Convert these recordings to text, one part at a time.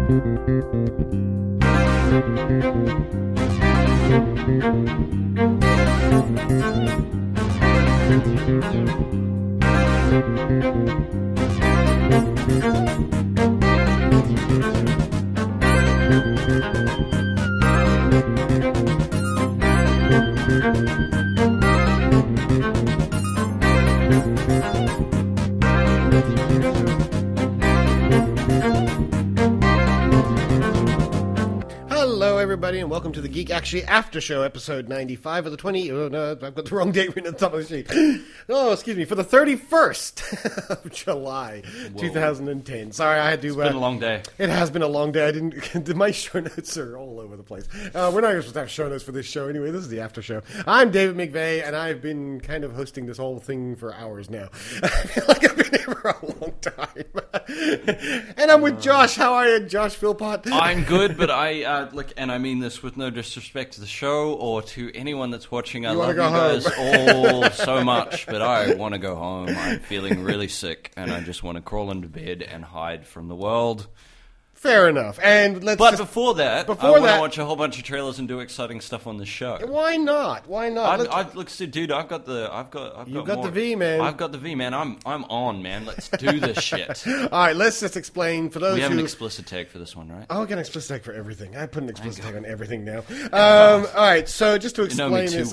Hello, everybody, and welcome to the Geek Actually After Show, episode 95 of the 20... Oh, no, I've got the wrong date written at the top of the sheet. Oh, excuse me, for the 31st of July, 2010. Sorry, I had to... It's been a long day. It has been a long day. I didn't... My show notes are all over the place. We're not supposed to have show notes for this show anyway. This is the After Show. I'm David McVeigh, and I've been kind of hosting this whole thing for hours now. I feel like I've been here for a long time. And I'm with Josh. How are you, Josh Philpott? I'm good, but and I mean this with no disrespect to the show or to anyone that's watching. I love you guys all so much, but I want to go home. I'm feeling really sick, and I just want to crawl into bed and hide from the world. Fair enough. And before that, I want to watch a whole bunch of trailers and do exciting stuff on the show. Why not? Why not? Dude, I've got the V, man. I've got the V, man. I'm on, man. Let's do this shit. All right, let's just explain for those we have an explicit tag for this one, right? Oh, I got an explicit tag for everything. I put an explicit tag on everything now. All right, so just to explain this,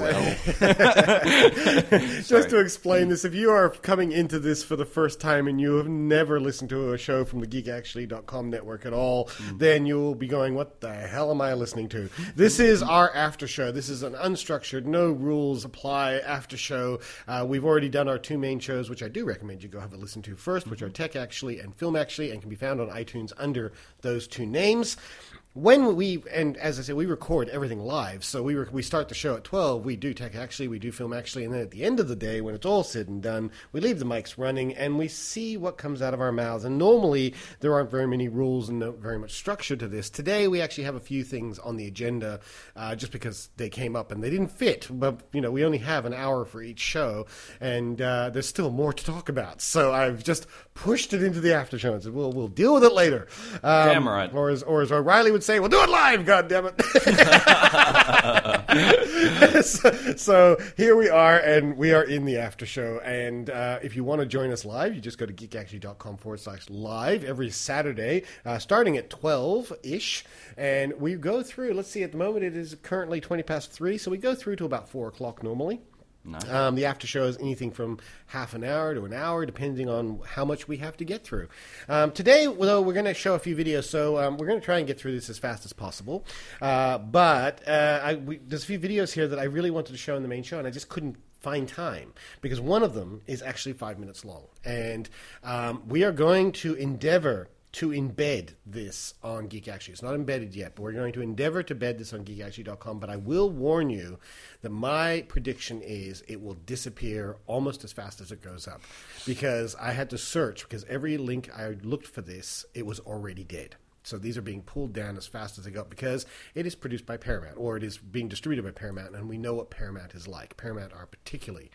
to explain this, if you are coming into this for the first time and you have never listened to a show from the GeekActually.com network at all, then you will be going, what the hell am I listening to? This is our after show. This is an unstructured, no rules apply after show. We've already done our two main shows, which I do recommend you go have a listen to first, which are Tech Actually and Film Actually, and can be found on iTunes under those two names. And as I said, we record everything live, so we start the show at 12, we do Tech Actually, we do Film Actually, and then at the end of the day, when it's all said and done, we leave the mics running, and we see what comes out of our mouths, and normally, there aren't very many rules and not very much structure to this. Today, we actually have a few things on the agenda, just because they came up and they didn't fit, but, we only have an hour for each show, and there's still more to talk about, so I've just pushed it into the after show and said, we'll deal with it later. Damn right. Or as O'Reilly would say, we'll do it live, goddammit. So here we are, and we are in the after show. And if you want to join us live, you just go to geekactually.com/live every Saturday, starting at 12-ish. And we go through, let's see, at the moment it is currently 20 past 3, so we go through to about 4 o'clock normally. Nice. The after show is anything from half an hour to an hour, depending on how much we have to get through. Today, though, we're going to show a few videos, so we're going to try and get through this as fast as possible. But there's a few videos here that I really wanted to show in the main show, and I just couldn't find time, because one of them is actually 5 minutes long. And we are going to endeavor to embed this on Geek Actually. It's not embedded yet, but we're going to endeavor to embed this on geekactually.com. But I will warn you that my prediction is it will disappear almost as fast as it goes up, because I had to search, because every link I looked for this, it was already dead. So these are being pulled down as fast as they go, because it is produced by Paramount, or it is being distributed by Paramount, and we know what Paramount is like. Paramount are particularly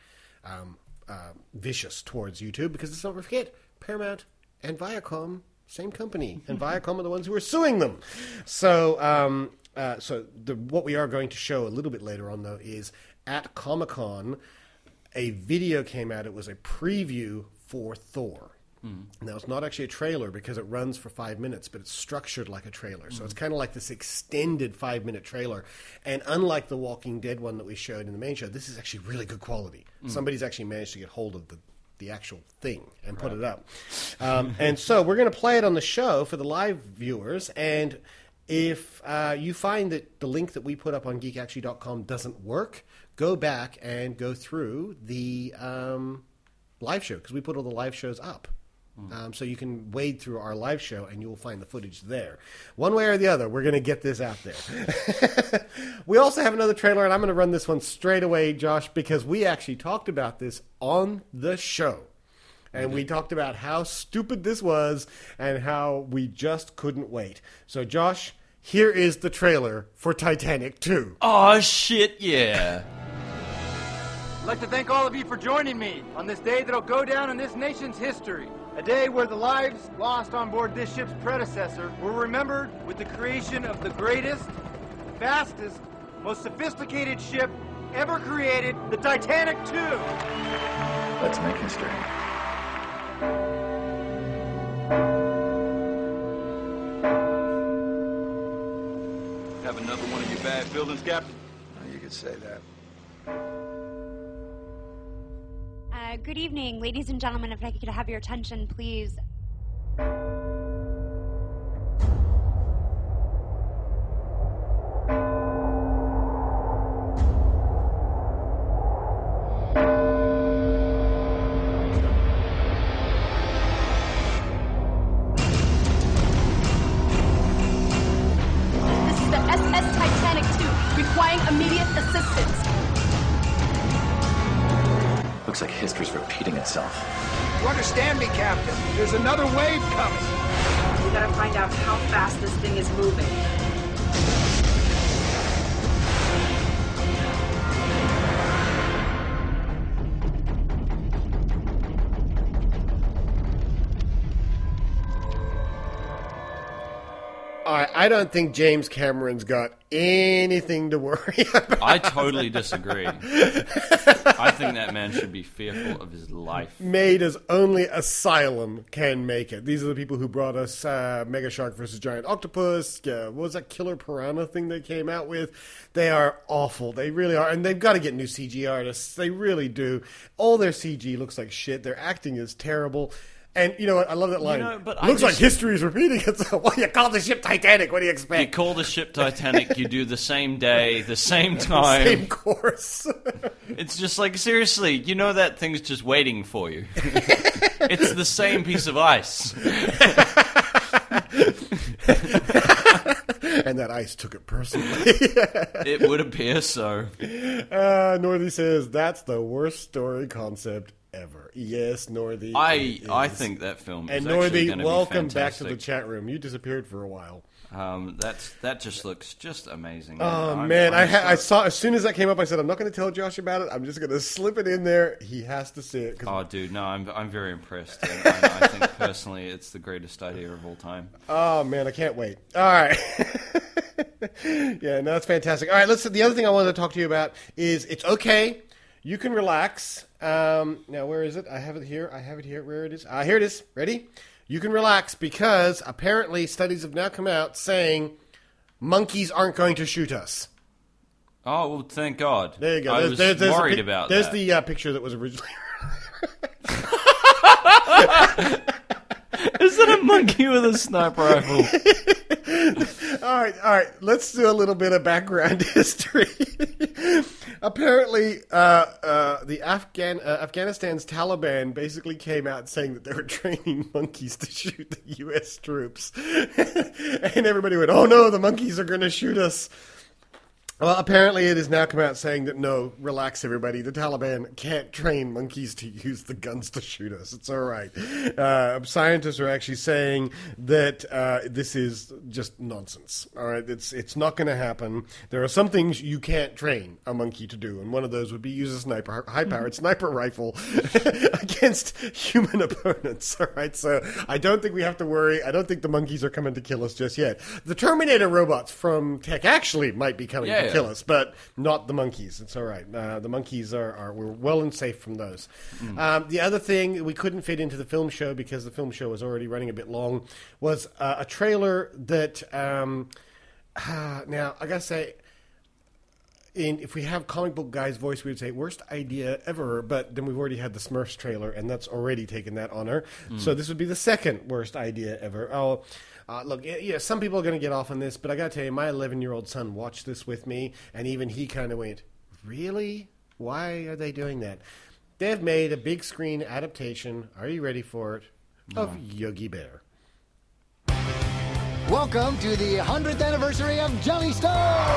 vicious towards YouTube, because let's not forget, Paramount and Viacom, same company, and Viacom are the ones who are suing them. So, what we are going to show a little bit later on, though, is at Comic-Con, a video came out. It was a preview for Thor. Now, it's not actually a trailer because it runs for 5 minutes, but it's structured like a trailer. So it's kind of like this extended 5-minute trailer. And unlike the Walking Dead one that we showed in the main show, this is actually really good quality. Somebody's actually managed to get hold of the actual thing and put it up. And so we're going to play it on the show for the live viewers. And if you find that the link that we put up on geekactually.com doesn't work, go back and go through the live show, because we put all the live shows up. So you can wade through our live show and you will find the footage there. One way or the other, we're going to get this out there. We also have another trailer, and I'm going to run this one straight away, Josh, because we actually talked about this on the show. And we talked about how stupid this was and how we just couldn't wait. So, Josh, here is the trailer for Titanic 2. Oh, shit, yeah. I'd like to thank all of you for joining me on this day that'll go down in this nation's history A day where the lives lost on board this ship's predecessor were remembered with the creation of the greatest, fastest, most sophisticated ship ever created, the Titanic II. Let's make history. Have another one of your bad buildings, Captain? Oh, you could say that. Good evening, ladies and gentlemen. If I could have your attention, please. This is the SS Titanic II, requiring immediate assistance. Looks like history's repeating itself. You understand me, Captain? There's another wave coming. We gotta find out how fast this thing is moving. All right, I don't think James Cameron's got anything to worry about. I totally disagree. I think that man should be fearful of his life. Made as only Asylum can make it. These are the people who brought us Mega Shark vs. Giant Octopus. What was that Killer Piranha thing they came out with? They are awful. They really are. And they've got to get new CG artists. They really do. All their CG looks like shit. Their acting is terrible. And you know what? I love that line. Looks like history is repeating itself. Well, you call the ship Titanic. What do you expect? You call the ship Titanic. You do the same day, the same time, same course. It's just like, seriously, you know that thing's just waiting for you. It's the same piece of ice. And that ice took it personally. It would appear so. Northy says that's the worst story concept ever. Yes, Northy. I think that film is and actually Northy, going to be welcome fantastic. back to the chat room. You disappeared for a while. That just looks just amazing. Oh man, I saw as soon as that came up. I said I'm not going to tell Josh about it. I'm just going to slip it in there. He has to see it. Oh, dude, no, I'm very impressed. And I think personally, it's the greatest idea of all time. Oh man, I can't wait. All right. Yeah, no, that's fantastic. All right, the other thing I wanted to talk to you about is it's okay. You can relax. Now, where is it? I have it here. Where it is? Here it is. Ready? You can relax because apparently studies have now come out saying monkeys aren't going to shoot us. Oh, well, thank God. There you go. I was worried about that. There's the picture that was originally... Is that a monkey with a sniper rifle? All right. Let's do a little bit of background history. Apparently, Afghanistan's Taliban basically came out saying that they were training monkeys to shoot the U.S. troops. And everybody went, oh no, the monkeys are going to shoot us. Well, apparently it has now come out saying that, no, relax everybody, the Taliban can't train monkeys to use the guns to shoot us. It's all right. Scientists are actually saying that this is just nonsense. All right, it's not going to happen. There are some things you can't train a monkey to do, and one of those would be use a high-powered sniper rifle against human opponents. All right, so I don't think we have to worry. I don't think the monkeys are coming to kill us just yet. The Terminator robots from Tech actually might be coming to kill us, but not the monkeys. It's all right. The monkeys we're well and safe from those. The other thing we couldn't fit into the film show because the film show was already running a bit long was a trailer that now I gotta say, if we have Comic Book Guy's voice, we would say worst idea ever, but then we've already had the Smurfs trailer, and that's already taken that honor. So this would be the second worst idea ever. Look, yeah, some people are going to get off on this, but I got to tell you, my 11-year-old son watched this with me, and even he kind of went, really? Why are they doing that? They've made a big screen adaptation, are you ready for it, of Yogi Bear. Welcome to the 100th anniversary of Jellystone!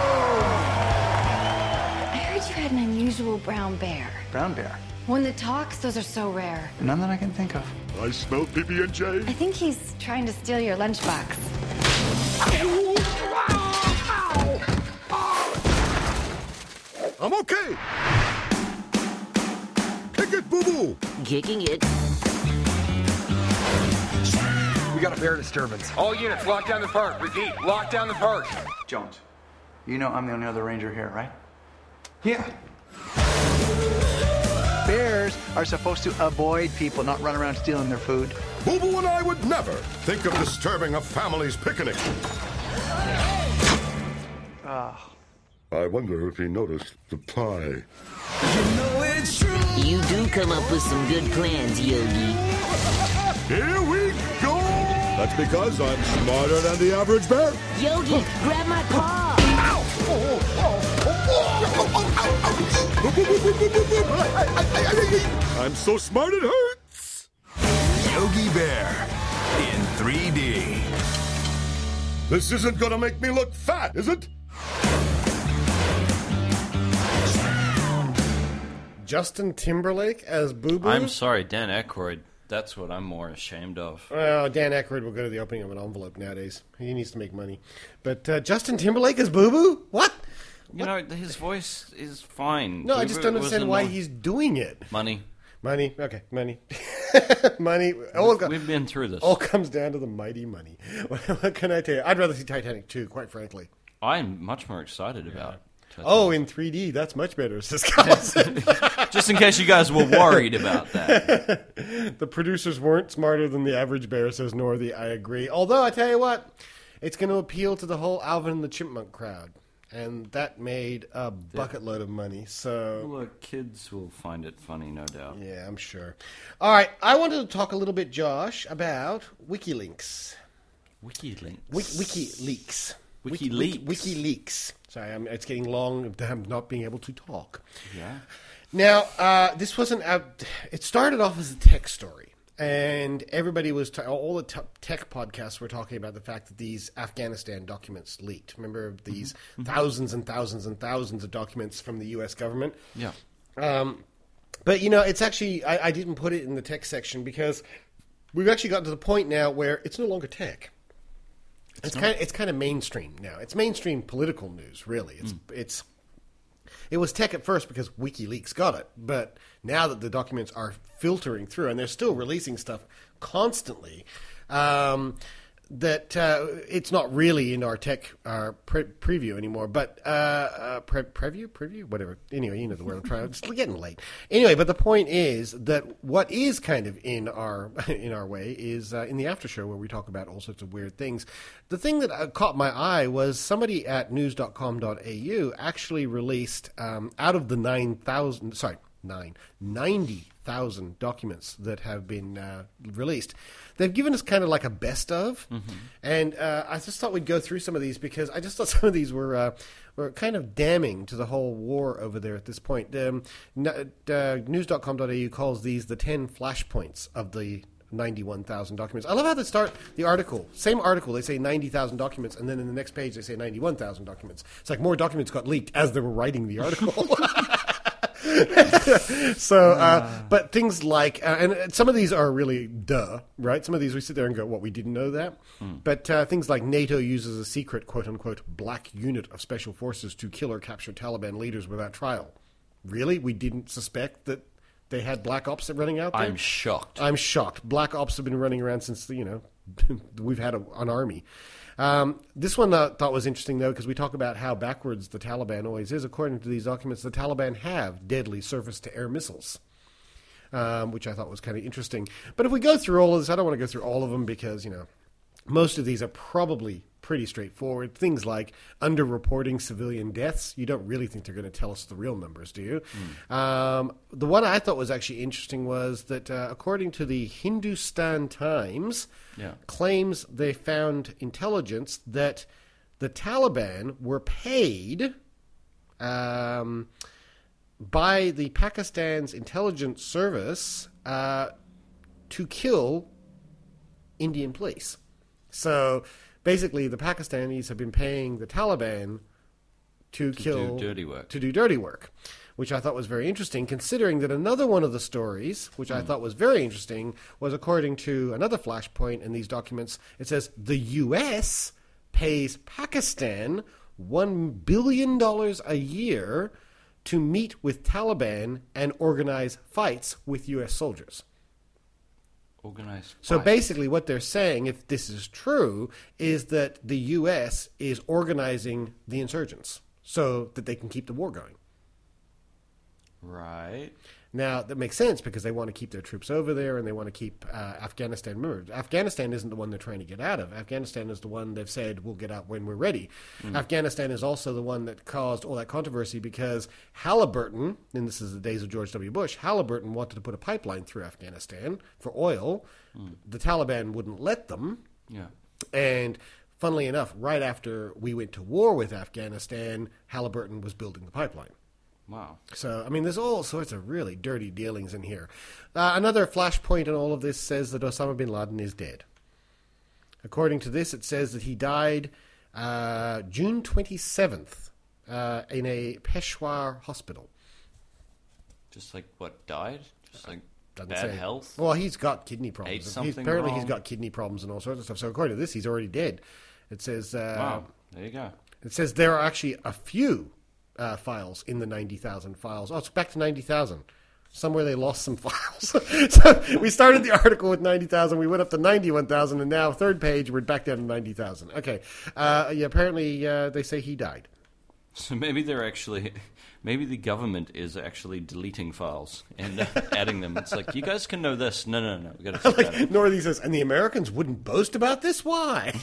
I heard you had an unusual brown bear. Brown bear? One that talks? Those are so rare. None that I can think of. I smell PB&J. I think he's trying to steal your lunchbox. I'm okay. Kick it, boo-boo. Kicking it. got a bear disturbance. All units, lock down the park. Repeat, lock down the park. Jones, you know I'm the only other ranger here, right? Yeah. Bears are supposed to avoid people, not run around stealing their food. Boo Boo and I would never think of disturbing a family's picnic. I wonder if he noticed the pie. You do come up with some good plans, Yogi. Here we go! That's because I'm smarter than the average bear. Yogi, grab my paw! I'm so smart it hurts! Yogi Bear in 3D. This isn't gonna make me look fat, is it? Justin Timberlake as Boo Boo? I'm sorry, Dan Aykroyd. That's what I'm more ashamed of. Well, Dan Aykroyd will go to the opening of an envelope nowadays. He needs to make money. But Justin Timberlake as Boo Boo? What? You know, his voice is fine. No, I just don't understand why he's doing it. Money. Okay, money. Money. We've been through this. All comes down to the mighty money. What can I tell you? I'd rather see Titanic 2, quite frankly. I'm much more excited about Titanic. Oh, in 3D, that's much better, says Carlson. Just in case you guys were worried about that. The producers weren't smarter than the average bear, says Northy. I agree. Although, I tell you what, it's going to appeal to the whole Alvin and the Chipmunk crowd. And that made a bucket load of money. So, look, kids will find it funny, no doubt. Yeah, I'm sure. All right, I wanted to talk a little bit, Josh, about WikiLeaks. WikiLeaks. WikiLeaks. WikiLeaks. Sorry, it's getting long. I'm not being able to talk. Yeah. Now, this wasn't out. It started off as a tech story. And everybody was, all the tech podcasts were talking about the fact that these Afghanistan documents leaked. Remember these thousands and thousands and thousands of documents from the U.S. government? Yeah. But, you know, it's actually, I didn't put it in the tech section because we've actually gotten to the point now where it's no longer tech. It's kind of mainstream now. It's mainstream political news, really. It was tech at first because WikiLeaks got it, but now that the documents are filtering through, and they're still releasing stuff constantly, that it's not really in our tech preview anymore, but preview, whatever. Anyway, you know the word I'm trying. It's getting late. Anyway, but the point is that what is kind of in our way is in the after show where we talk about all sorts of weird things. The thing that caught my eye was somebody at news.com.au actually released out of the 90,000 documents that have been released. They've given us kind of like a best of, and I just thought we'd go through some of these because I just thought some of these were kind of damning to the whole war over there at this point. News.com.au calls these the 10 flashpoints of the 91,000 documents. I love how they start the article. Same article, they say 90,000 documents, and then in the next page they say 91,000 documents. It's like more documents got leaked as they were writing the article. But things like, and some of these are really right? Some of these we sit there and go, what, we didn't know that? But things like NATO uses a secret, quote-unquote, black unit of special forces to kill or capture Taliban leaders without trial. Really? We didn't suspect that they had black ops running out there? I'm shocked. Black ops have been running around since, we've had an army. This one I thought was interesting, though, because we talk about how backwards the Taliban always is. According to these documents, the Taliban have deadly surface-to-air missiles, which I thought was kind of interesting. But if we go through all of this, I don't want to go through all of them because, most of these are probably pretty straightforward. Things like underreporting civilian deaths. You don't really think they're going to tell us the real numbers, do you? The one I thought was actually interesting was that according to the Hindustan Times, claims they found intelligence that the Taliban were paid by the Pakistan's intelligence service to kill Indian police. So basically, the Pakistanis have been paying the Taliban to do dirty work, which I thought was very interesting, considering that another one of the stories, which I thought was very interesting, was according to another flashpoint in these documents. It says the U.S. pays Pakistan $1 billion a year to meet with Taliban and organize fights with U.S. soldiers. Organized. So basically what they're saying, if this is true, is that the U.S. is organizing the insurgents so that they can keep the war going. Right. Now, that makes sense because they want to keep their troops over there and they want to keep Afghanistan. Remember, Afghanistan isn't the one they're trying to get out of. Afghanistan is the one they've said we'll get out when we're ready. Afghanistan is also the one that caused all that controversy because Halliburton, and this is the days of George W. Bush, Halliburton wanted to put a pipeline through Afghanistan for oil. The Taliban wouldn't let them. Yeah. And funnily enough, right after we went to war with Afghanistan, Halliburton was building the pipeline. Wow. So, I mean, there's all sorts of really dirty dealings in here. Another flashpoint in all of this says that Osama bin Laden is dead. According to this, it says that he died June 27th in a Peshawar hospital. Just like what, died? Just like Doesn't bad say. health? Well, he's got kidney problems. Ate something Apparently wrong? he's got kidney problems and all sorts of stuff. So according to this, he's already dead. It says... wow, there you go. It says there are actually a few files in the 90,000 files. Oh, it's back to 90,000. Somewhere they lost some files. So we started the article with 90,000. We went up to 91,000. And now, third page, we're back down to 90,000. Okay. Apparently, they say he died. So maybe maybe the government is actually deleting files and adding them. It's like, you guys can know this. No. We got to take that out. Northey says, and the Americans wouldn't boast about this? Why?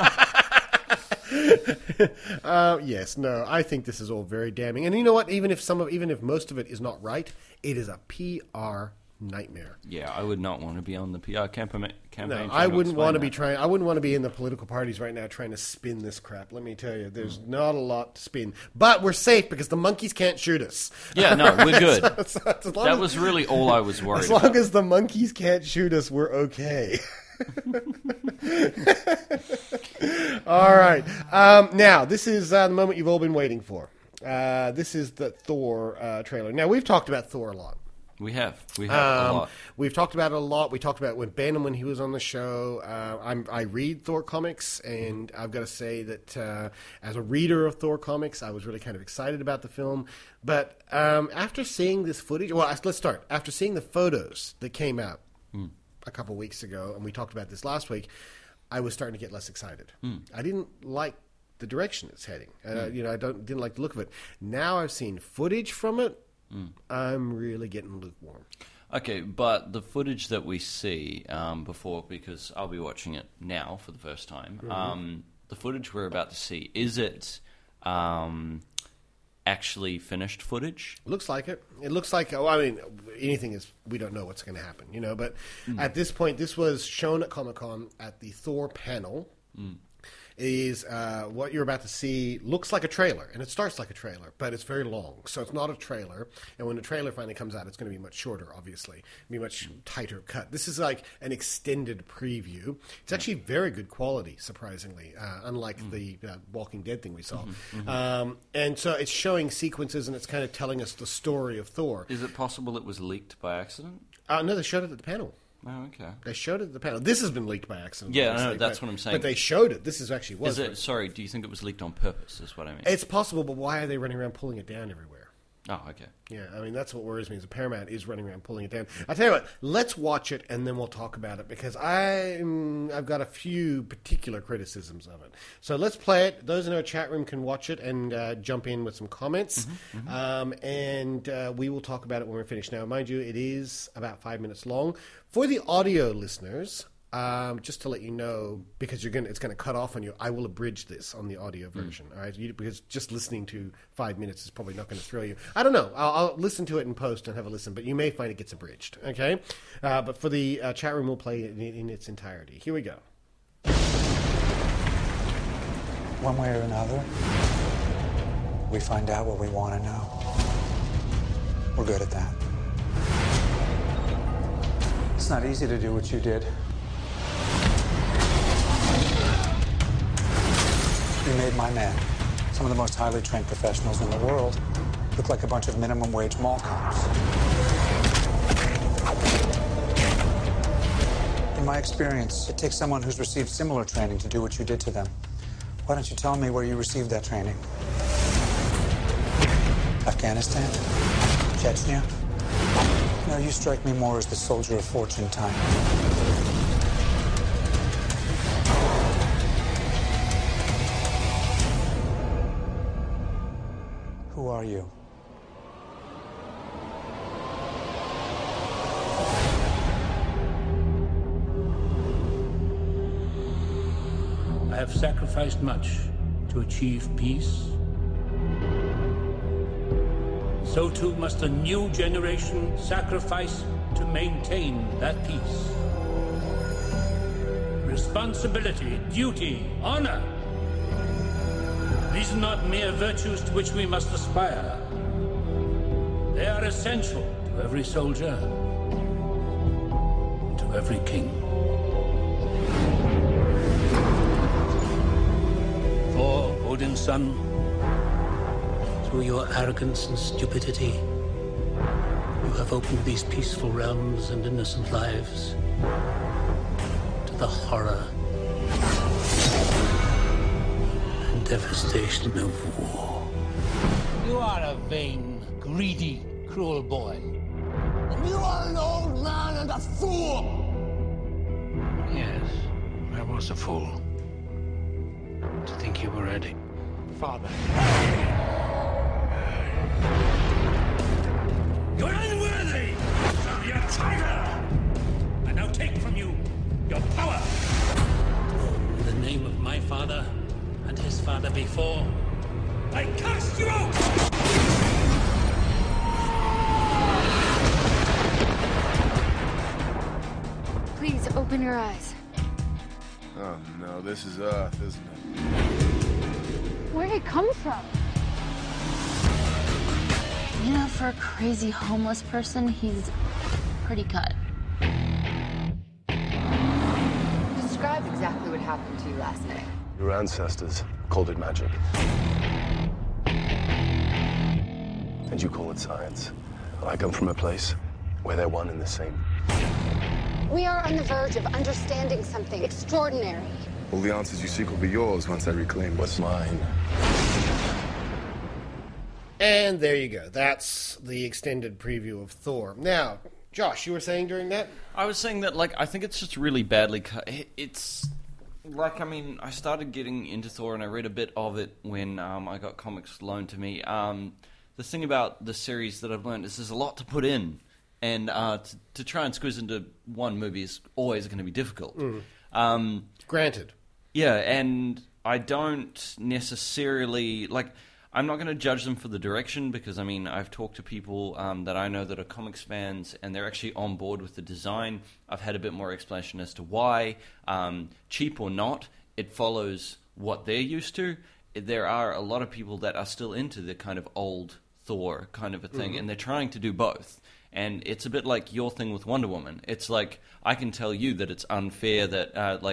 Yes, no, I think this is all very damning. And you know what? Even if most of it is not right, it is a PR nightmare. Yeah, I would not want to be on the PR campaign. No, I wouldn't want to be I wouldn't want to be in the political parties right now trying to spin this crap. Let me tell you, there's not a lot to spin. But we're safe because the monkeys can't shoot us. Yeah, no, we're good. That was really all I was worried about. As long as the monkeys can't shoot us, we're okay. All right. Now, this is the moment you've all been waiting for. This is the Thor trailer. Now, we've talked about Thor a lot. We have a lot. We've talked about it a lot. We talked about it with Ben when he was on the show. I read Thor comics, and I've got to say that as a reader of Thor comics, I was really kind of excited about the film. But after seeing this footage, well, let's start. After seeing the photos that came out a couple weeks ago, and we talked about this last week, I was starting to get less excited. I didn't like the direction it's heading. I didn't like the look of it. Now I've seen footage from it. I'm really getting lukewarm. Okay, but the footage that we see before, because I'll be watching it now for the first time, the footage we're about to see, is it actually finished footage? Looks like it. It looks like, anything is, we don't know what's going to happen, but at this point, this was shown at Comic-Con at the Thor panel. Is what you're about to see looks like a trailer, and it starts like a trailer, but it's very long, so it's not a trailer. And when the trailer finally comes out, it's going to be much shorter, obviously, be much tighter cut. This is like an extended preview. It's actually very good quality, surprisingly, unlike the Walking Dead thing we saw. And so it's showing sequences, and it's kind of telling us the story of Thor. Is it possible it was leaked by accident? No, they showed it at the panel. Oh, okay. They showed it at the panel. This has been leaked by accident. Yeah, no, that's what I'm saying. But they showed it. This is actually was. Sorry, do you think it was leaked on purpose, is what I mean? It's possible, but why are they running around pulling it down everywhere? Oh, okay. Yeah, that's what worries me, is Paramount is running around pulling it down. I'll tell you what, let's watch it, and then we'll talk about it, because I've got a few particular criticisms of it. So let's play it. Those in our chat room can watch it and jump in with some comments, and we will talk about it when we're finished. Now, mind you, it is about 5 minutes long. For the audio listeners, just to let you know, because it's going to cut off on you, I will abridge this on the audio version. All right, because just listening to 5 minutes is probably not going to thrill you. I don't know. I'll listen to it in post and have a listen, but you may find it gets abridged. Okay, but for the chat room, we'll play it in its entirety. Here we go. One way or another, we find out what we want to know. We're good at that. It's not easy to do what you did. You made my men, some of the most highly trained professionals in the world, look like a bunch of minimum wage mall cops. In my experience, it takes someone who's received similar training to do what you did to them. Why don't you tell me where you received that training? Afghanistan? Chechnya? No, you strike me more as the soldier of fortune type. Who are you? I have sacrificed much to achieve peace. So too must a new generation sacrifice to maintain that peace. Responsibility, duty, honor. These are not mere virtues to which we must aspire. They are essential to every soldier, and to every king. For Odin's son, through your arrogance and stupidity, you have opened these peaceful realms and innocent lives to the horror and devastation of war. You are a vain, greedy, cruel boy. And you are an old man and a fool! Yes, I was a fool. To think you were ready. Father. You're unworthy! So you're a traitor! I now take from you your power! In the name of my father and his father before, I cast you out! Please open your eyes. Oh no, this is Earth, isn't it? Where'd it come from? You know, for a crazy homeless person, he's pretty cut. Describe exactly what happened to you last night. Your ancestors called it magic. And you call it science. I come from a place where they're one and the same. We are on the verge of understanding something extraordinary. All the answers you seek will be yours once I reclaim what's mine. And there you go. That's the extended preview of Thor. Now, Josh, you were saying during that? I was saying that, like, I think it's just really badly cut. It's, like, I mean, I started getting into Thor and I read a bit of it when I got comics loaned to me. The thing about the series that I've learned is there's a lot to put in. And to try and squeeze into one movie is always going to be difficult. Granted. Yeah, and I don't necessarily... like, I'm not going to judge them for the direction because, I mean, I've talked to people that I know that are comics fans and they're actually on board with the design. I've had a bit more explanation as to why. Cheap or not, it follows what they're used to. There are a lot of people that are still into the kind of old Thor kind of a thing, and they're trying to do both. And it's a bit like your thing with Wonder Woman. It's like, I can tell you that it's unfair that,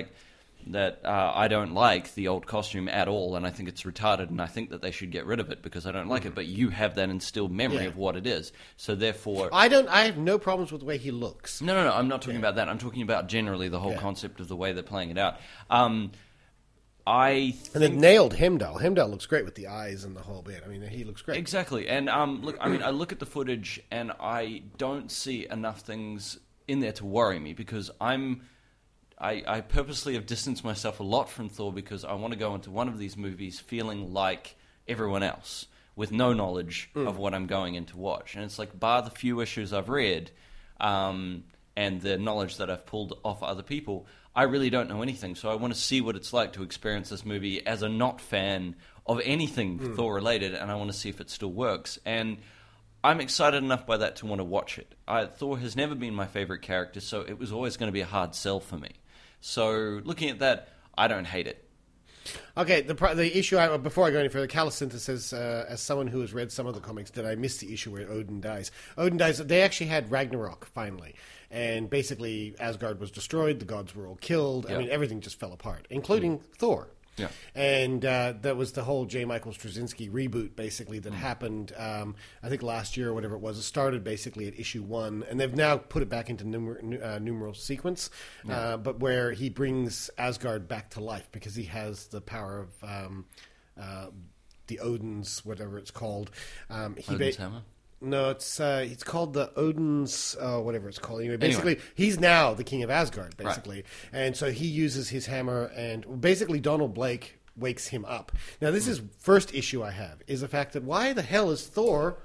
I don't like the old costume at all, and I think it's retarded, and I think that they should get rid of it because I don't like it. But you have that instilled memory of what it is, so therefore, I have no problems with the way he looks. No, I'm not talking about that. I'm talking about generally the whole concept of the way they're playing it out. And they nailed Heimdall. Heimdall looks great with the eyes and the whole bit. I mean, he looks great. Exactly. And look, I mean, I look at the footage and I don't see enough things in there to worry me because I purposely have distanced myself a lot from Thor because I want to go into one of these movies feeling like everyone else with no knowledge of what I'm going in to watch. And it's like, bar the few issues I've read and the knowledge that I've pulled off other people, I really don't know anything. So I want to see what it's like to experience this movie as a not fan of anything Thor-related, and I want to see if it still works. And I'm excited enough by that to want to watch it. Thor has never been my favorite character, so it was always going to be a hard sell for me. So looking at that, I don't hate it. Okay, the issue, before I go any further, Calicinta says, as someone who has read some of the comics, did I miss the issue where Odin dies? Odin dies, they actually had Ragnarok, finally. And basically, Asgard was destroyed, the gods were all killed. I mean, everything just fell apart, including Thor. Yeah. And that was the whole J. Michael Straczynski reboot, basically, that happened, I think last year or whatever it was. It started basically at issue 1, and they've now put it back into numeral sequence, but where he brings Asgard back to life because he has the power of the Odin's, whatever it's called. Odin's Hammer? No, it's called the Odin's, whatever it's called. Anyway, basically, he's now the king of Asgard, basically. Right. And so he uses his hammer, and basically Donald Blake wakes him up. Now, this is first issue I have, is the fact that why the hell is Thor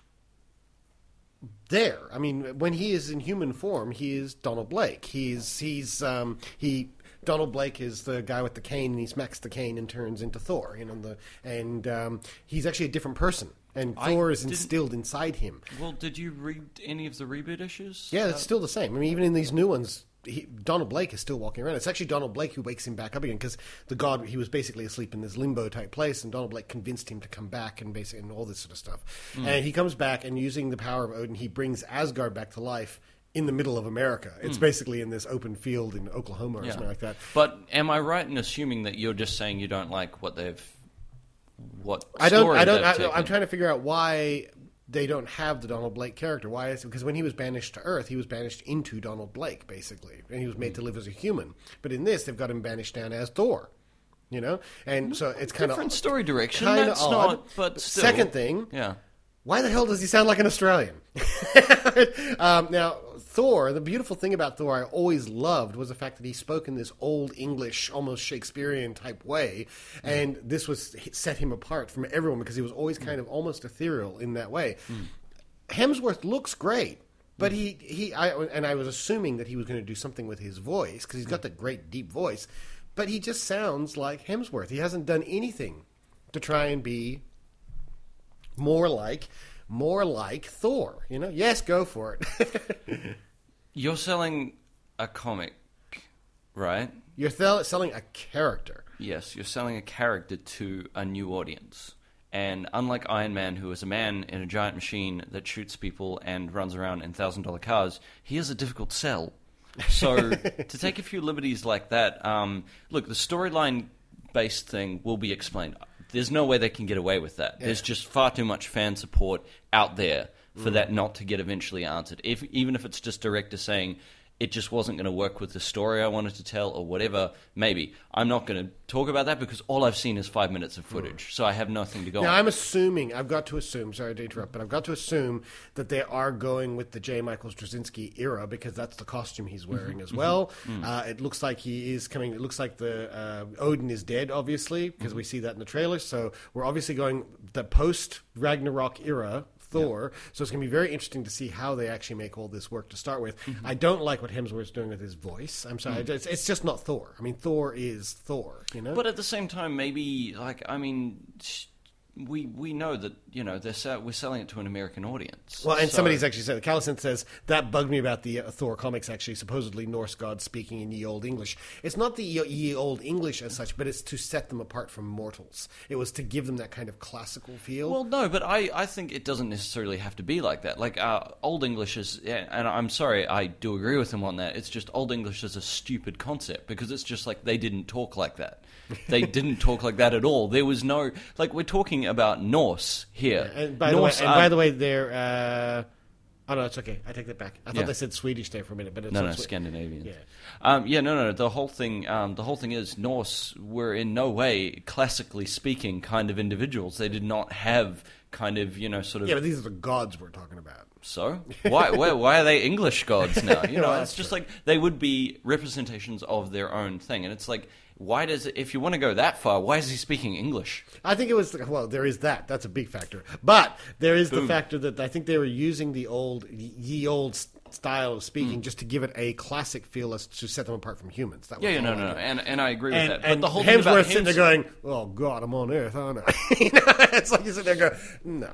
there? I mean, when he is in human form, he is Donald Blake. Donald Blake is the guy with the cane, and he smacks the cane and turns into Thor. He's actually a different person, and Thor is instilled inside him. Well, did you read any of the reboot issues? Yeah, it's still the same. I mean, even in these new ones, Donald Blake is still walking around. It's actually Donald Blake who wakes him back up again, because the god, he was basically asleep in this limbo type place, and Donald Blake convinced him to come back and all this sort of stuff. And he comes back, and using the power of Odin, he brings Asgard back to life in the middle of America. It's basically in this open field in Oklahoma or something like that. But am I right in assuming that you're just saying you don't like what they've... I'm trying to figure out why they don't have the Donald Blake character. Why is it? Because when he was banished to Earth, he was banished into Donald Blake, basically. And he was made to live as a human. But in this, they've got him banished down as Thor. And so it's kind of... Different story direction. That's odd. Not... But still. Second thing... Yeah. Why the hell does he sound like an Australian? Now, Thor, the beautiful thing about Thor I always loved was the fact that he spoke in this old English, almost Shakespearean type way, and this set him apart from everyone because he was always kind of almost ethereal in that way. Hemsworth looks great, but I was assuming that he was going to do something with his voice because he's got that great deep voice, but he just sounds like Hemsworth. He hasn't done anything to try and be more like Thor, Yes, go for it. You're selling a comic, right? You're selling a character. Yes, you're selling a character to a new audience. And unlike Iron Man, who is a man in a giant machine that shoots people and runs around in $1,000 cars, he is a difficult sell. So to take a few liberties like that, look, the storyline-based thing will be explained. There's no way they can get away with that. Yeah. There's just far too much fan support out there for that not to get eventually answered. Even if it's just director saying, it just wasn't going to work with the story I wanted to tell or whatever, maybe. I'm not going to talk about that because all I've seen is 5 minutes of footage, so I have nothing to go on. Now, I've got to assume, sorry to interrupt, but I've got to assume that they are going with the J. Michael Straczynski era because that's the costume he's wearing as well. It looks like he is coming, it looks like the Odin is dead, obviously, because we see that in the trailer, so we're obviously going the post-Ragnarok era Thor, so it's going to be very interesting to see how they actually make all this work to start with. I don't like what Hemsworth's doing with his voice. I'm sorry, it's just not Thor. I mean, Thor is Thor, But at the same time, maybe, we know that, we're selling it to an American audience. Well, and somebody's actually said, Callison says, that bugged me about the Thor comics, actually, supposedly Norse gods speaking in Ye Old English. It's not the Ye Old English as such, but it's to set them apart from mortals. It was to give them that kind of classical feel. Well, no, but I think it doesn't necessarily have to be like that. Like, Old English is, and I'm sorry, I do agree with him on that, it's just Old English is a stupid concept, because it's just like they didn't talk like that. They didn't talk like that at all. There was no... Like, we're talking about Norse here. Yeah, and by the way, they're... oh, no, it's okay. I take that back. I thought they said Swedish there for a minute, but it's no, Scandinavian. Yeah. No. The whole thing is Norse were in no way, classically speaking, kind of individuals. They did not have kind of, sort of... Yeah, but these are the gods we're talking about. So? Why are they English gods now? It's just like they would be representations of their own thing. And it's like... if you want to go that far, why is he speaking English? I think it was, there is that. That's a big factor. But there is the factor that I think they were using the ye old style of speaking just to give it a classic feel as to set them apart from humans. That no. And I agree with that. And but the whole Hemsworth sitting there going, oh, God, I'm on Earth, aren't I? It's like you sit there and go, no.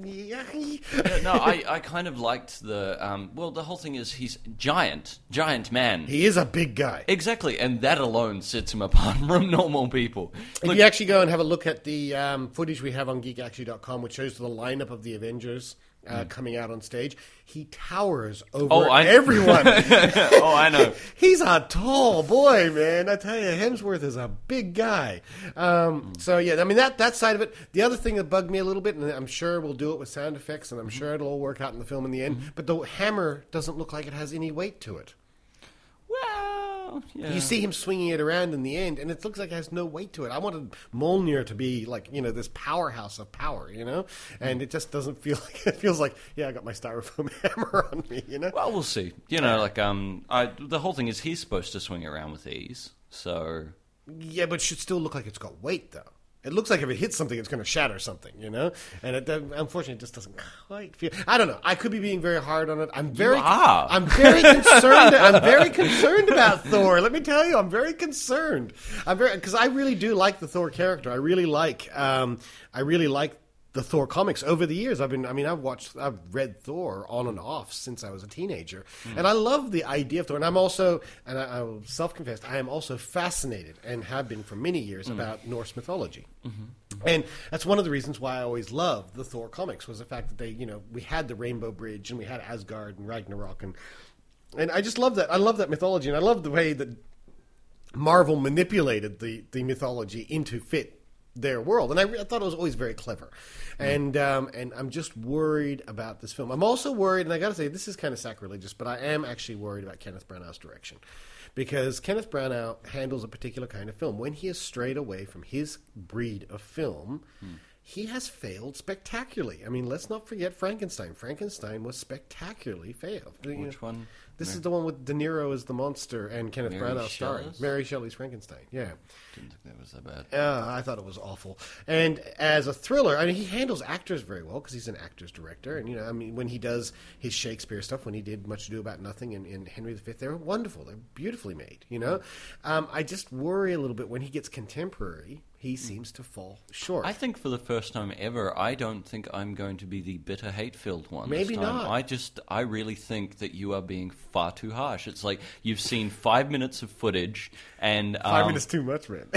I kind of liked the, the whole thing is he's giant man. He is a big guy. Exactly, and that alone sets him apart from normal people. If you actually go and have a look at the footage we have on geekactually.com, which shows the lineup of the Avengers coming out on stage, he towers over everyone. I know. He's a tall boy, man. I tell you, Hemsworth is a big guy. So, yeah, I mean, that side of it. The other thing that bugged me a little bit, and I'm sure we'll do it with sound effects, and I'm sure it'll all work out in the film in the end, but the hammer doesn't look like it has any weight to it. Well, yeah. You see him swinging it around in the end, and it looks like it has no weight to it. I wanted Mjolnir to be like, this powerhouse of power, and it just doesn't feel like it. Feels like, I got my styrofoam hammer on me, Well, we'll see. The whole thing is he's supposed to swing around with ease, so Yeah, but it should still look like it's got weight, though. It looks like if it hits something, it's going to shatter something, you know? And unfortunately, it just doesn't quite feel... I don't know. I could be being very hard on it. I'm very concerned. I'm very concerned about Thor. Let me tell you, I'm very concerned. Because I really do like the Thor character. I really like the Thor comics over the years. I've read Thor on and off since I was a teenager, and I love the idea of Thor. And I will self-confess, I am also fascinated and have been for many years about Norse mythology. And that's one of the reasons why I always loved the Thor comics, was the fact that we had the Rainbow Bridge and we had Asgard and Ragnarok, and I just love that. I love that mythology, and I love the way that Marvel manipulated the mythology into fit their world, and I thought it was always very clever. And I'm just worried about this film. I'm also worried, and I got to say, this is kind of sacrilegious, but I am actually worried about Kenneth Branagh's direction, because Kenneth Branagh handles a particular kind of film. When he has strayed away from his breed of film, he has failed spectacularly. I mean, let's not forget Frankenstein. Frankenstein was spectacularly failed. Which one? This is the one with De Niro as the monster and Kenneth Branagh starring. Mary Shelley's Frankenstein, yeah. Didn't think that was that bad. I thought it was awful. And as a thriller, I mean, he handles actors very well because he's an actor's director. And, when he does his Shakespeare stuff, when he did Much Ado About Nothing and Henry V, they were wonderful. They're beautifully made, I just worry a little bit when he gets contemporary. He seems to fall short. I think for the first time ever, I don't think I'm going to be the bitter, hate-filled one. Maybe this time. not. I really think that you are being far too harsh. It's like you've seen 5 minutes of footage and 5 minutes too much, man.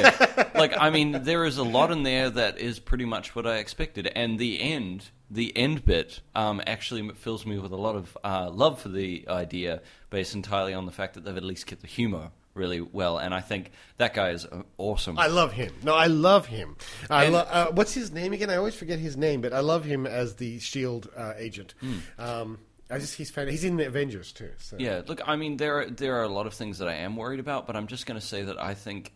Yeah. There is a lot in there that is pretty much what I expected, and the end bit actually fills me with a lot of love for the idea, based entirely on the fact that they've at least kept the humor really well, and I think that guy is awesome. I love him. No, I love him. What's his name again? I always forget his name, but I love him as the S.H.I.E.L.D. agent. He's fantastic. He's in the Avengers too. So. Yeah, look, there are a lot of things that I am worried about, but I'm just going to say that I think,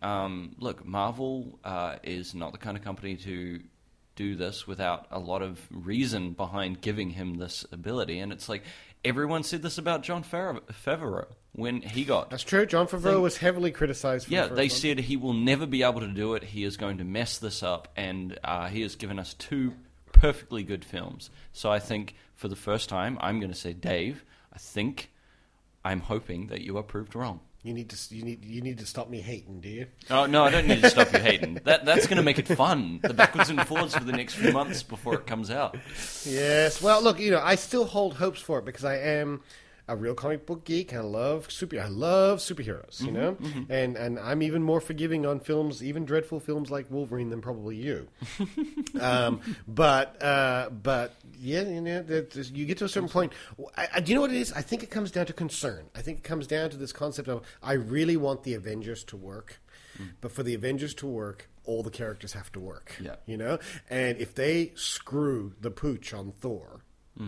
Marvel is not the kind of company to do this without a lot of reason behind giving him this ability, and it's like everyone said this about Jon Favreau when he got... That's true. Jon Favreau was heavily criticized for the first they said he will never be able to do it. He is going to mess this up, and he has given us 2 perfectly good films. So I think for the first time, I'm going to say, Dave, I'm hoping that you are proved wrong. You need to stop me hating, do you? Oh no, I don't need to stop you hating. That's going to make it fun. The backwards and forwards for the next few months before it comes out. Yes. Well, look, I still hold hopes for it because I am a real comic book geek. I love superheroes, and I'm even more forgiving on films, even dreadful films like Wolverine, than probably you. But yeah, you get to a certain point. Do you know what it is? I think it comes down to concern. I think it comes down to this concept of I really want the Avengers to work, but for the Avengers to work, all the characters have to work. Yeah. And if they screw the pooch on Thor.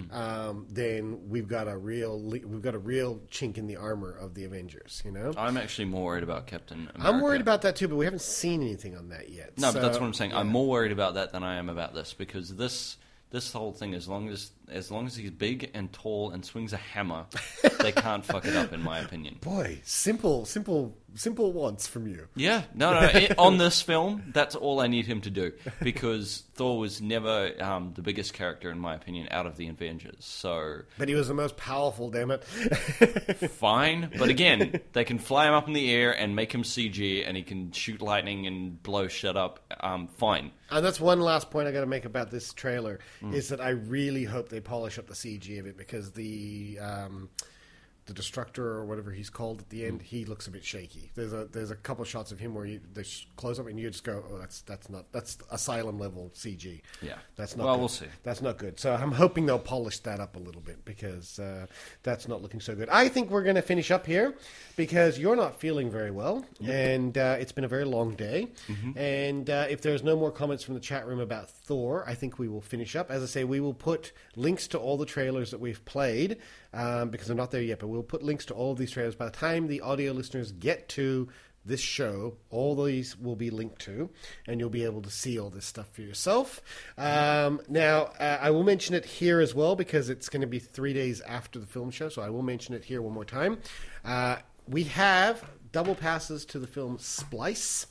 Then we've got a real chink in the armor of the Avengers. I'm actually more worried about Captain America. I'm worried about that too, but we haven't seen anything on that yet. No, but that's what I'm saying. Yeah. I'm more worried about that than I am about this, because this whole thing, as long as he's big and tall and swings a hammer, they can't fuck it up, in my opinion. Boy, simple wants from you. Yeah, no. On this film, that's all I need him to do, because Thor was never the biggest character, in my opinion, out of the Avengers. So, but he was the most powerful. Damn it. Fine, but again, they can fly him up in the air and make him CG, and he can shoot lightning and blow shit up. Fine. And that's one last point I got to make about this trailer is that I really hope they polish up the CG of it, because the Destructor or whatever he's called at the end, he looks a bit shaky. There's a couple of shots of him where they close up and you just go, oh, that's Asylum level CG. Yeah, that's not. Well, good. We'll see. That's not good. So I'm hoping they'll polish that up a little bit, because that's not looking so good. I think we're going to finish up here because you're not feeling very well, and it's been a very long day. And if there's no more comments from the chat room about Thor, I think we will finish up. As I say, we will put links to all the trailers that we've played, because they're not there yet, but we'll put links to all of these trailers. By the time the audio listeners get to this show, all these will be linked to, and you'll be able to see all this stuff for yourself. Now, I will mention it here as well, because it's going to be 3 days after the film show, so I will mention it here one more time. We have double passes to the film Splice.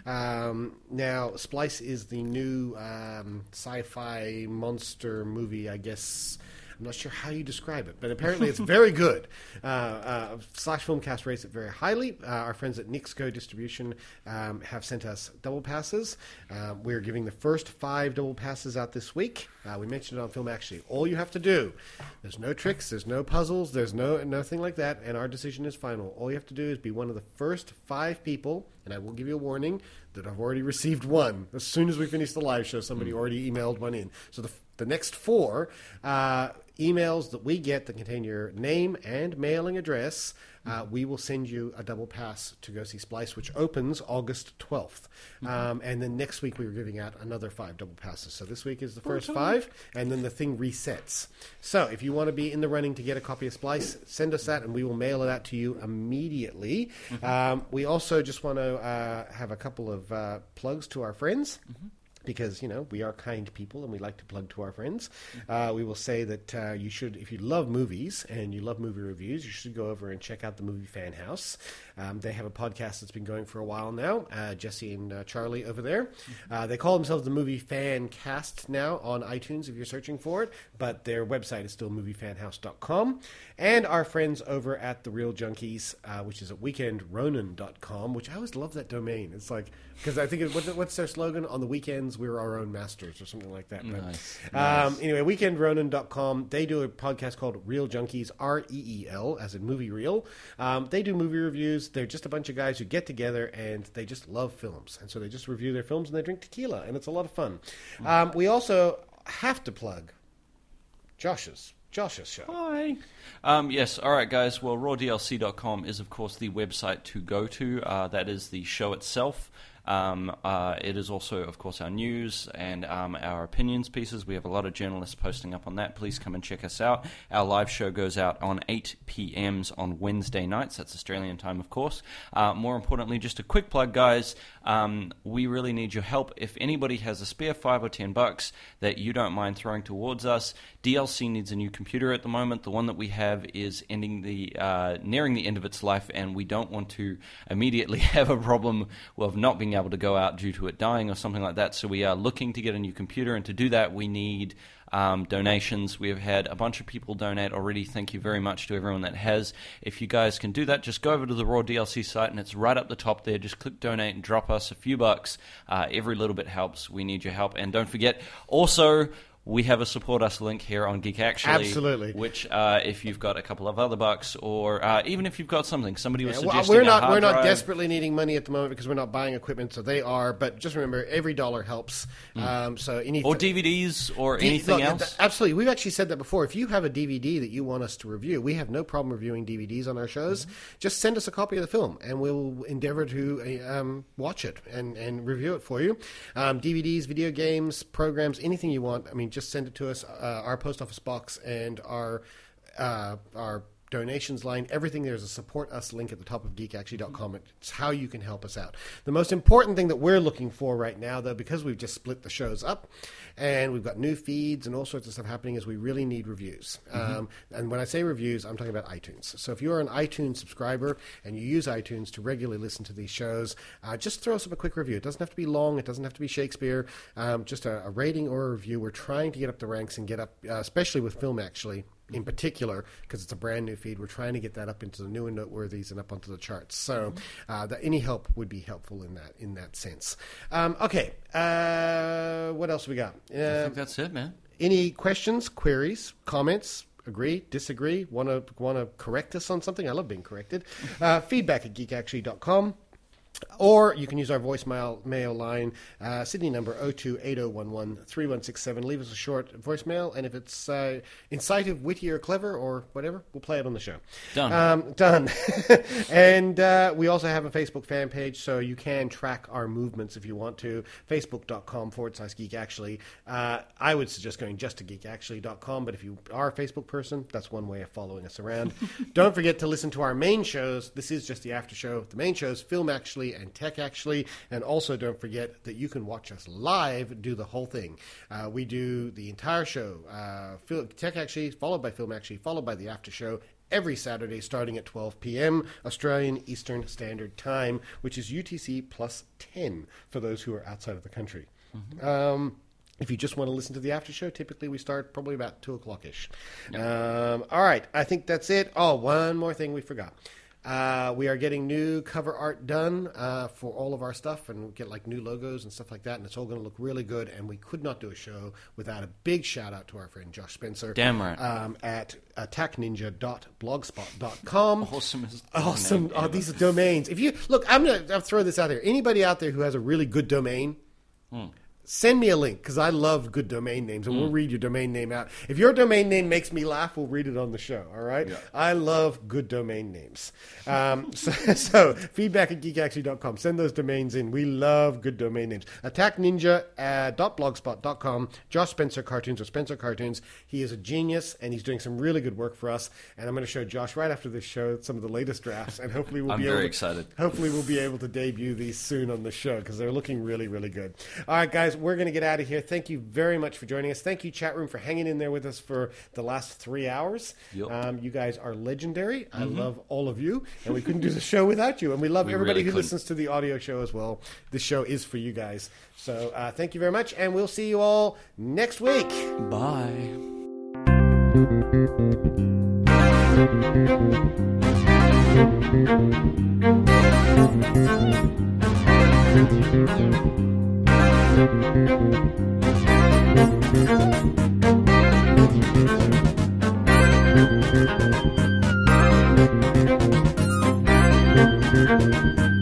Now, Splice is the new sci-fi monster movie, I guess. I'm not sure how you describe it, but apparently it's very good. Slash Filmcast rates it very highly. Our friends at Nixco Distribution have sent us double passes. We're giving the first 5 double passes out this week. We mentioned it on Film Actually. All you have to do, there's no tricks, there's no puzzles, there's nothing like that, and our decision is final. All you have to do is be one of the first 5 people, and I will give you a warning that I've already received one. As soon as we finish the live show, somebody already emailed one in. So the next 4 emails that we get that contain your name and mailing address, we will send you a double pass to go see Splice, which opens August 12th. And then next week we were giving out another 5 double passes. So this week is the first 5, and then the thing resets. So if you want to be in the running to get a copy of Splice, send us that, and we will mail it out to you immediately. We also just want to have a couple of plugs to our friends. Because, we are kind people and we like to plug to our friends. We will say that you should, if you love movies and you love movie reviews, you should go over and check out the Movie Fan House. They have a podcast that's been going for a while now, Jesse and Charlie over there. They call themselves the Movie Fan Cast now on iTunes if you're searching for it, but their website is still moviefanhouse.com. And our friends over at The Real Junkies, which is at weekendronin.com, which I always love that domain. It's like, because I think, what's their slogan? On the weekends, we're our own masters, or something like that. Nice. Anyway, weekendronin.com, they do a podcast called Real Junkies, REEL, as in movie reel. They do movie reviews. They're just a bunch of guys who get together and they just love films. And so they just review their films and they drink tequila, and it's a lot of fun. We also have to plug Josh's show. Hi. Yes, all right, guys. Well, rawdlc.com is, of course, the website to go to. That is the show itself. It is also, of course, our news and our opinions pieces. We have a lot of journalists posting up on that. Please come and check us out. Our live show goes out on 8 p.m. on Wednesday nights. That's Australian time, of course. More importantly, just a quick plug, guys. We really need your help. If anybody has a spare $5 or $10 that you don't mind throwing towards us, DLC needs a new computer at the moment. The one that we have is nearing the end of its life, and we don't want to immediately have a problem of not being able to go out due to it dying or something like that. So we are looking to get a new computer, and to do that we need donations. We have had a bunch of people donate already. Thank you very much to everyone that has. If you guys can do that, just go over to the Raw DLC site and it's right up the top there. Just click donate and drop us a few bucks. Every little bit helps. We need your help. And don't forget, also, we have a support us link here on Geek Actually. Absolutely. Which, if you've got a couple of other bucks, or even if you've got something, somebody was suggesting we're a hard not drive. desperately needing money at the moment because we're not buying equipment, so they are. But just remember, every dollar helps. So or DVDs or anything else. Absolutely, we've actually said that before. If you have a DVD that you want us to review, we have no problem reviewing DVDs on our shows. Just send us a copy of the film, and we'll endeavor to watch it and review it for you. DVDs, video games, programs, anything you want. I mean, just send it to us. Our post office box and our donations line, everything. There's a support us link at the top of geekactually.com. It's how you can help us out. The most important thing that we're looking for right now, though, because we've just split the shows up and we've got new feeds and all sorts of stuff happening, is we really need reviews. And when I say reviews, I'm talking about iTunes. So if you're an iTunes subscriber and you use iTunes to regularly listen to these shows, just throw us up a quick review. It doesn't have to be long. It doesn't have to be Shakespeare. Just a rating or a review. We're trying to get up the ranks and get up, especially with Film Actually, in particular, because it's a brand new feed. We're trying to get that up into the new and noteworthies and up onto the charts. So any help would be helpful in that sense. Okay, what else we got? I think that's it, man. Any questions, queries, comments? Agree, disagree? Want to correct us on something? I love being corrected. Feedback at geekactually.com. Or you can use our voicemail line, Sydney number 0280113167. Leave us a short voicemail, and if it's incisive, witty, or clever, or whatever, we'll play it on the show. Done. Done. And we also have a Facebook fan page, so you can track our movements if you want to. Facebook.com/GeekActually. I would suggest going just to GeekActually.com, but if you are a Facebook person, that's one way of following us around. Don't forget to listen to our main shows. This is just the after show. The main shows, Film Actually and Tech Actually, and also don't forget that you can watch us live do the whole thing. We do the entire show, Tech Actually, followed by Film Actually, followed by the after show every Saturday starting at 12 p.m. Australian Eastern Standard Time, which is UTC plus 10 for those who are outside of the country. If you just want to listen to the after show, typically we start probably about 2 o'clock-ish. All right, I think that's it. Oh, one more thing we forgot. We are getting new cover art done for all of our stuff, and we'll get like new logos and stuff like that, and it's all going to look really good, and we could not do a show without a big shout-out to our friend Josh Spencer. Damn right. At attackninja.blogspot.com. Awesome. Oh, these are domains. If you look, I'll throw this out there. Anybody out there who has a really good domain, send me a link, because I love good domain names, and we'll read your domain name out. If your domain name makes me laugh, we'll read it on the show, all right? Yeah. I love good domain names. So feedback at geekactually.com. Send those domains in. We love good domain names. attackninja.blogspot.com. Josh Spencer Cartoons, or Spencer Cartoons. He is a genius, and he's doing some really good work for us. And I'm going to show Josh right after this show some of the latest drafts, and hopefully we'll be excited. Hopefully we'll be able to debut these soon on the show, because they're looking really, really good. All right, guys. We're going to get out of here. Thank you very much for joining us. Thank you, chat room, for hanging in there with us for the last 3 hours. Yep. You guys are legendary. I love all of you, and we couldn't do the show without you. And we love everybody who listens to the audio show as well. This show is for you guys. So thank you very much, and we'll see you all next week. Bye. Thank you.